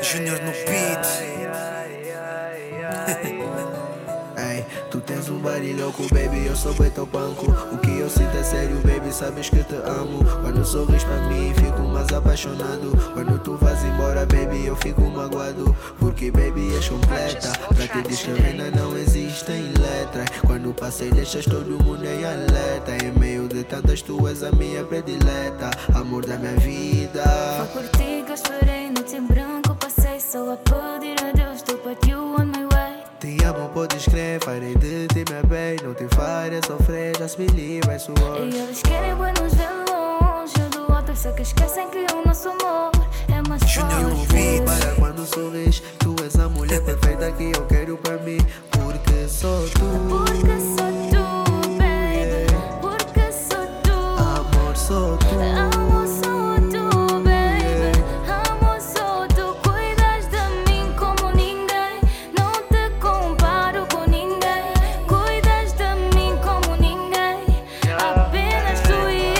Junior no beat. Ei, tu tens um body louco, baby, eu sou bem teu banco. O que eu sinto é sério, baby, sabes que te amo. Quando sorris pra mim, fico mais apaixonado. Quando tu vas embora, baby, eu fico magoado. Porque, baby, és completa. Pra te descrever ainda não existe em letras. Quando passei, deixas todo mundo em alerta. Em meio de tantas, tu és a minha predileta. Amor da minha vida. Foi por ti que eu esperei, noite em branco passei só a pedir a Deus to put you on my way. Te amo, podes crer, farei de ti meu bem. Não te faria sofrer, just believe, I swear. E eles querem bué nos ver longe do outro, sei que esquecem que o nosso amor é mais Junior no forte. beat. Para quando sorris, tu és a mulher perfeita que eu quero pra mim. Porque sou tu, Porque sou tu, baby. Porque sou tu. amor, sou tu. Amor, sou tu, baby. Amor, sou tu. Cuidas de mim como ninguém. Não te comparo com ninguém. Cuidas de mim como ninguém. Apenas tu e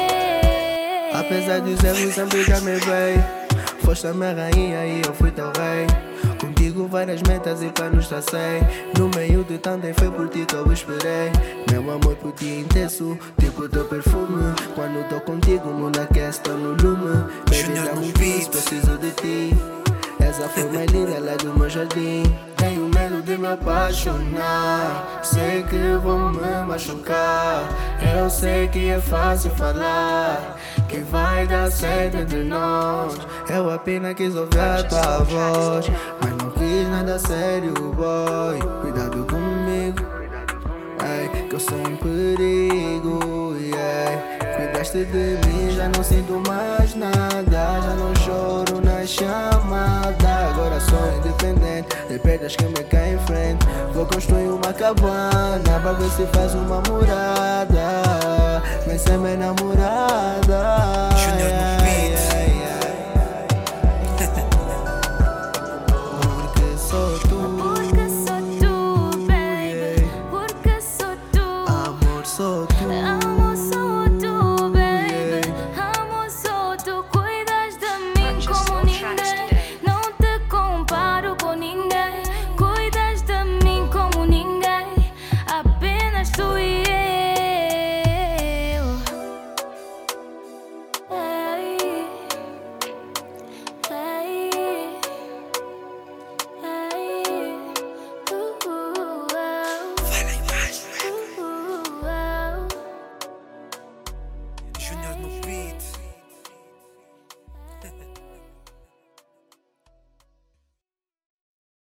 eu. Apesar dos erros, sempre já me veio. Foste a minha rainha e eu fui teu rei. Contigo várias metas e planos tracei. No meio de tanto foi por ti que eu esperei. Meu amor por ti é intenso, tipo teu perfume. Quando tô contigo, o mundo aquece, tô no lume. Baby, Junior dá no um beat. bis, preciso de ti. Essa foi mais linda lá do meu jardim. Tenho medo de me apaixonar. Sei que vou me machucar. Eu sei que é fácil falar que vai dar certo entre nós. Eu apenas quis ouvir a tua voz, mas não quis nada sério, boy. Cuidado comigo, ei, que eu sou um perigo, yeah. Cuidaste de mim, já não sinto mais nada. Já não choro na chamada. Agora sou independente, de pedras que me caem em frente. Vou construir uma cabana pra ver se faz uma morada. Vem ser minha namorada. Junior no beat.